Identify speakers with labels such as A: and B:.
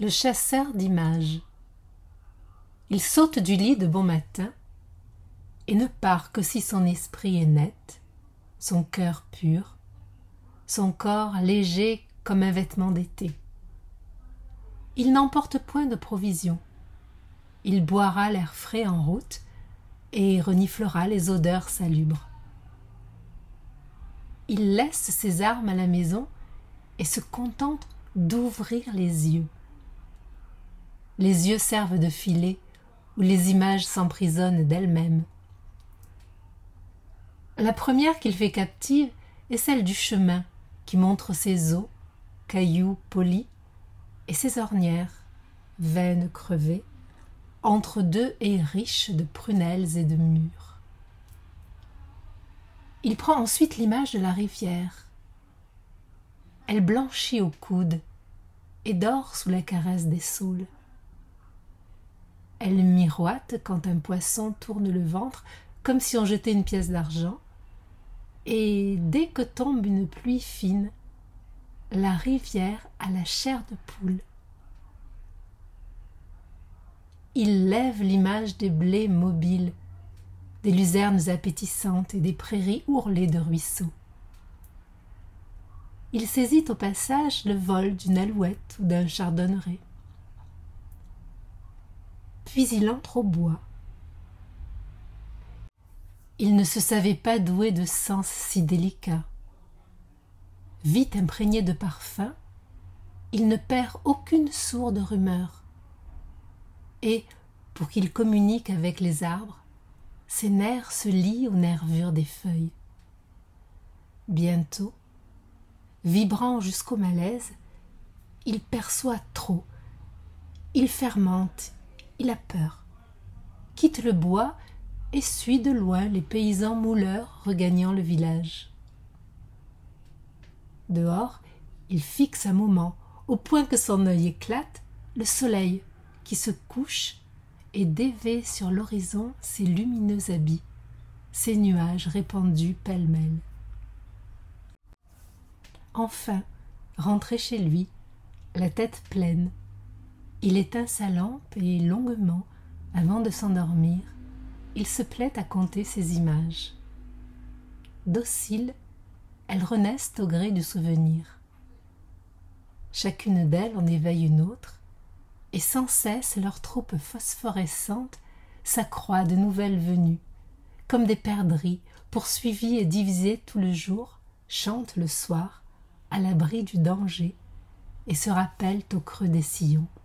A: Le chasseur d'images. Il saute du lit de bon matin et ne part que si son esprit est net, son cœur pur, son corps léger comme un vêtement d'été. Il n'emporte point de provisions. Il boira l'air frais en route et reniflera les odeurs salubres. Il laisse ses armes à la maison et se contente d'ouvrir les yeux. Les yeux servent de filet où les images s'emprisonnent d'elles-mêmes. La première qu'il fait captive est celle du chemin qui montre ses os, cailloux polis, et ses ornières, veines crevées, entre deux haies riches de prunelles et de mûres. Il prend ensuite l'image de la rivière. Elle blanchit au coude et dort sous la caresse des saules. Elle miroite quand un poisson tourne le ventre comme si on jetait une pièce d'argent, et dès que tombe une pluie fine, la rivière a la chair de poule. Il lève l'image des blés mobiles, des luzernes appétissantes et des prairies ourlées de ruisseaux. Il saisit au passage le vol d'une alouette ou d'un chardonneret. Puis il entre au bois. Il ne se savait pas doué de sens si délicats. Vite imprégné de parfums, il ne perd aucune sourde rumeur. Et, pour qu'il communique avec les arbres, ses nerfs se lient aux nervures des feuilles. Bientôt, vibrant jusqu'au malaise, il perçoit trop. Il fermente, il a peur, quitte le bois et suit de loin les paysans mouleurs regagnant le village. Dehors, il fixe un moment, au point que son œil éclate, le soleil qui se couche et dévait sur l'horizon ses lumineux habits, ses nuages répandus pêle-mêle. Enfin, rentré chez lui, la tête pleine, il éteint sa lampe et longuement, avant de s'endormir, il se plaît à compter ses images. Dociles, elles renaissent au gré du souvenir. Chacune d'elles en éveille une autre, et sans cesse leur troupe phosphorescente s'accroît de nouvelles venues, comme des perdrix poursuivies et divisées tout le jour, chantent le soir, à l'abri du danger, et se rappellent au creux des sillons.